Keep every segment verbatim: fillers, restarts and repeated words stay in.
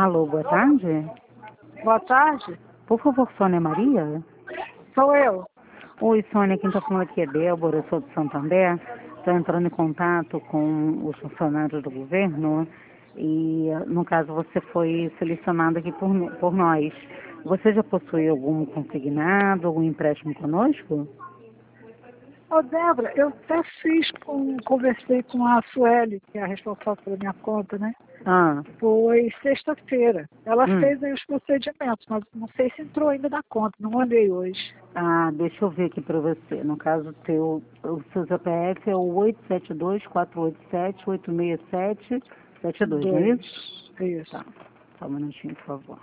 Alô, boa tarde. Boa tarde, Por favor, Sônia Maria? sou eu. Oi, Sônia, quem está falando aqui é Débora, eu sou de Santander. Estou entrando em contato com os funcionários do governo e, no caso, você foi selecionado aqui por, por nós. Você já possui algum consignado, algum empréstimo conosco? Ô, Débora, eu até fiz, com, conversei com a Sueli, que é a responsável pela minha conta, né? Ah, Foi sexta-feira. Ela hum. fez aí os procedimentos, mas não sei se entrou ainda na conta, não olhei hoje. Ah, deixa eu ver aqui para você. No caso, teu, o seu C P F é o oito sete dois, quatro oito sete, oito seis sete, sete dois, não é Dois. isso? Isso. Tá. Só um minutinho, por favor.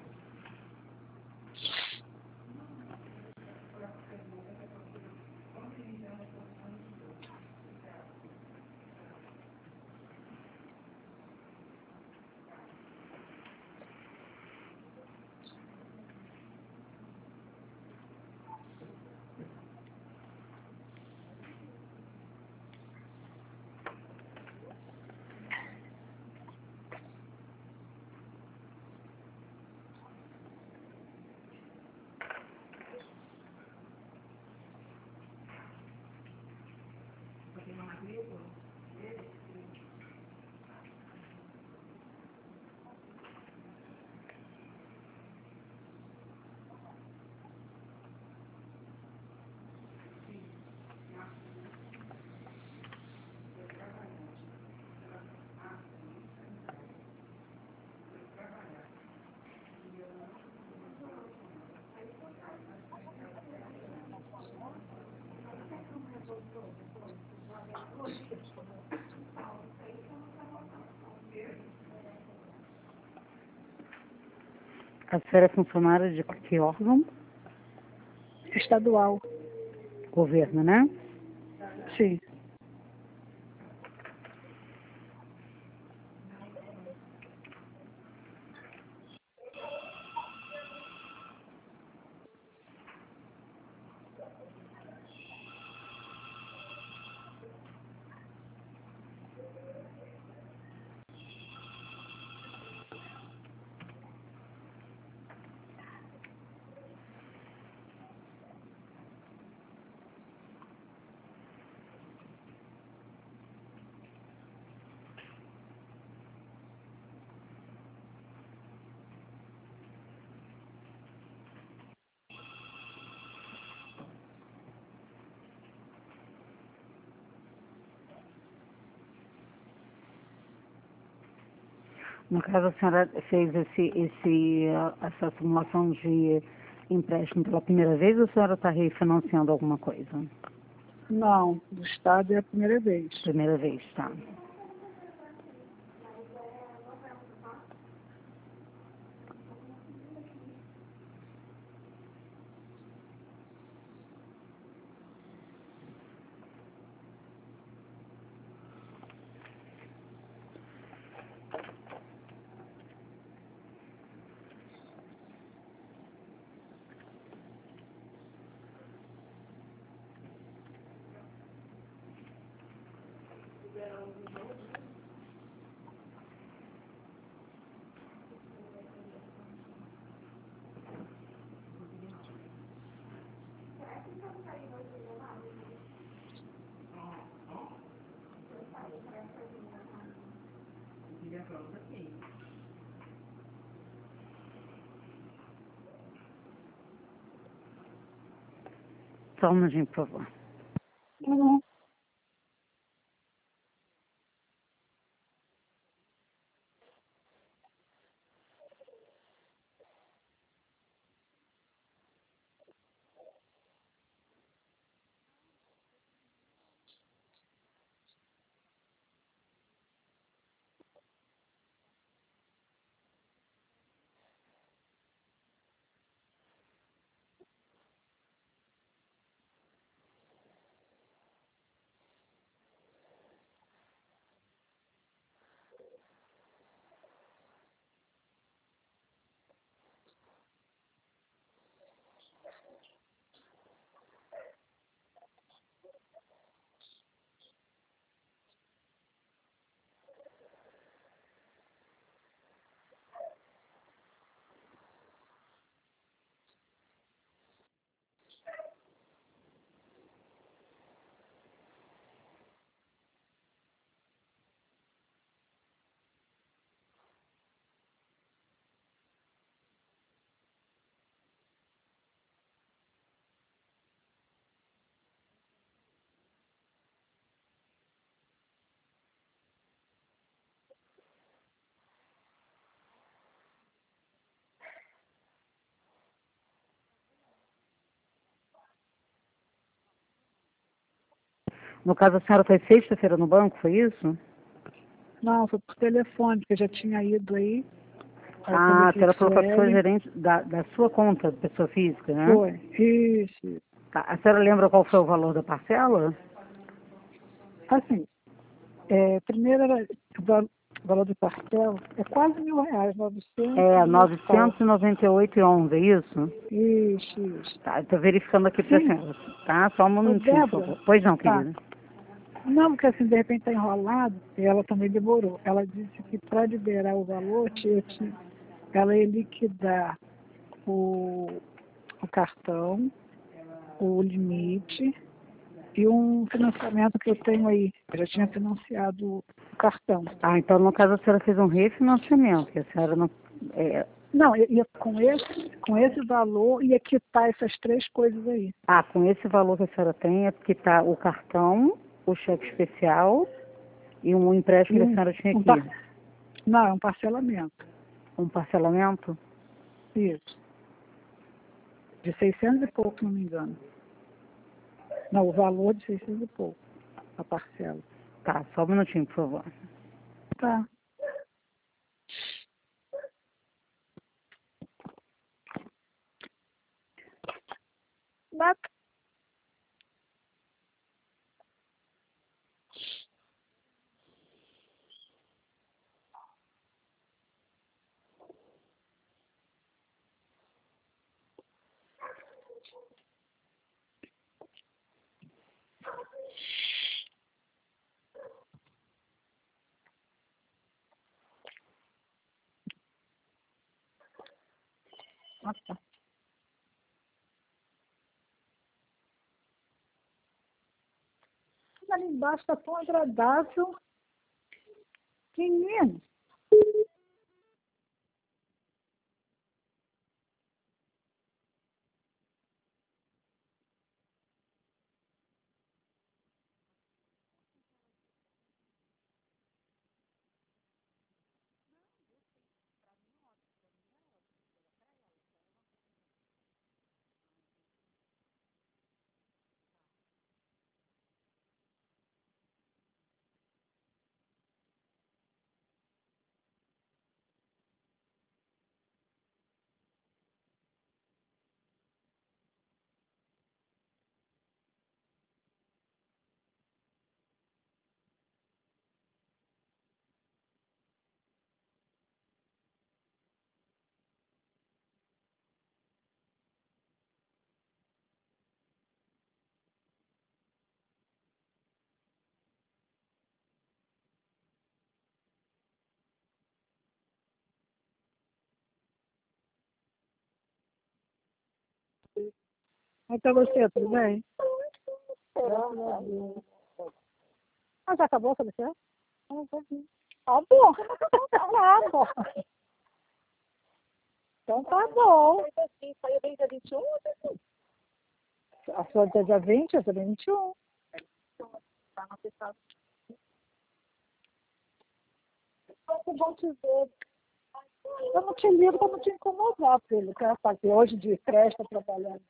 A senhora é funcionária de que órgão? Estadual. Governo, né? Sim. No caso, a senhora fez esse, esse, ah, essa simulação de empréstimo pela primeira vez ou a senhora está refinanciando alguma coisa? Não, do Estado é a primeira vez. Primeira vez, tá. Só um minutinho, por favor. Uhum. No caso, a senhora foi sexta-feira no banco, foi isso? Não, foi por telefone, porque eu já tinha ido aí. Aí eu Ah, a conversei senhora com falou com a pessoa ele. gerente da, da sua conta, pessoa física, né? Foi. Isso, isso. Tá. A senhora lembra qual foi o valor da parcela? Assim, é, primeiro era o val- o valor do parcela é quase mil reais, novecentos É e oito pau. novecentos e noventa e oito e onze, é isso? Isso, isso. Tá, eu tô verificando aqui pra Sim, senhora, tá? Só um ô minutinho, por Débora, favor. Pois não, tá. querida. Não, porque assim, de repente está enrolado, e ela também demorou. Ela disse que para liberar o valor, tinha que ela ia liquidar o, o cartão, o limite e um financiamento que eu tenho aí. Eu já tinha financiado o cartão. Ah, então no caso a senhora fez um refinanciamento, que a senhora não... É... Não, ia, ia com, esse, com esse valor ia quitar essas três coisas aí. Ah, com esse valor que a senhora tem é porque tá o cartão, o cheque especial e um empréstimo E que a um, senhora tinha um aqui. par... Não, é um parcelamento. Um parcelamento? Isso. De seiscentos e pouco, se não me engano. Não, o valor de seiscentos e pouco, a parcela. Tá, só um minutinho, por favor. Tá. Mas, ah, tá. Ali embaixo está tão agradável. Menino. Como está você? Tudo bem? Ah, já acabou, sabe o Tá bom. Tá bom. Então tá bom. Saiu bem dia vinte e um? A sua dia dia vinte, a sua dia vinte e um. Que bom te ver. Eu não te ligo para não te incomodar, filho. Quero fazer hoje de festa trabalhando.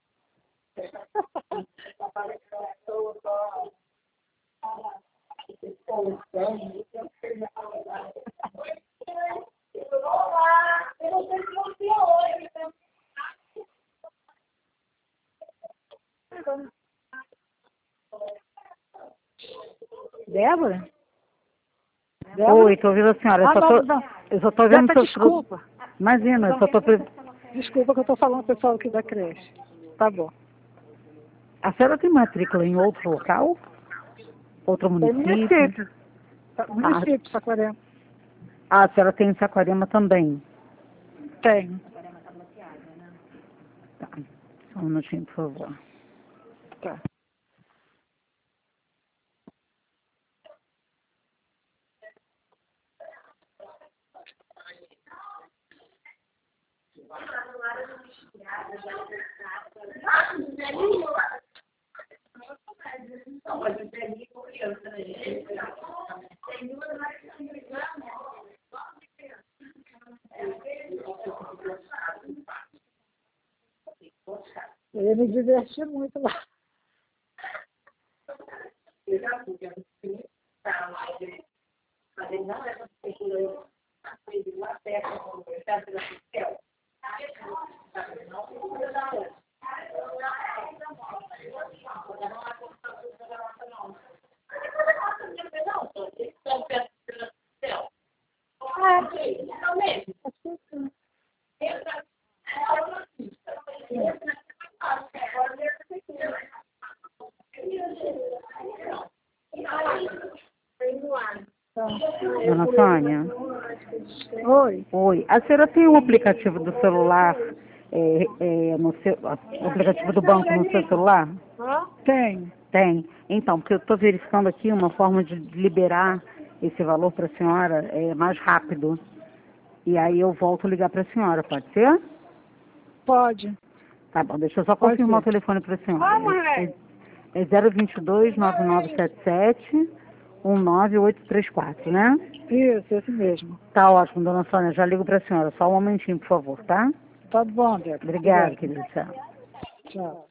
Débora? Débora? Oi, tô ouvindo a senhora. Eu Ah, só não, tô, não. eu só tô vendo Débora, seus produtos. desculpa. Imagina, eu Não, só tô... pre- desculpa que eu estou falando com o pessoal aqui da creche. Tá bom. A senhora tem matrícula em outro local? Outro Tem município? município. Tá, Ah, município, Saquarema. ah, a senhora tem em Saquarema também. Tem. Tá. Só um minutinho, por favor. Tá. Eu ia me divertir muito lá. Dona Sônia? Oi? Oi. A senhora tem um aplicativo do celular, é, é, no seu, o aplicativo do banco no seu celular? Tem. Tem. Então, porque eu estou verificando aqui uma forma de liberar esse valor para a senhora é, mais rápido. E aí eu volto a ligar para a senhora, pode ser? Pode. Tá bom, deixa eu só Pode confirmar ser. o telefone para a senhora. É, é zero dois dois, nove nove sete sete, um nove oito três quatro, né? Isso, esse mesmo. Tá ótimo, dona Sônia, já ligo para a senhora. Só um momentinho, por favor, tá? Tá bom, Deca. Obrigada, querida. Tchau. Tchau.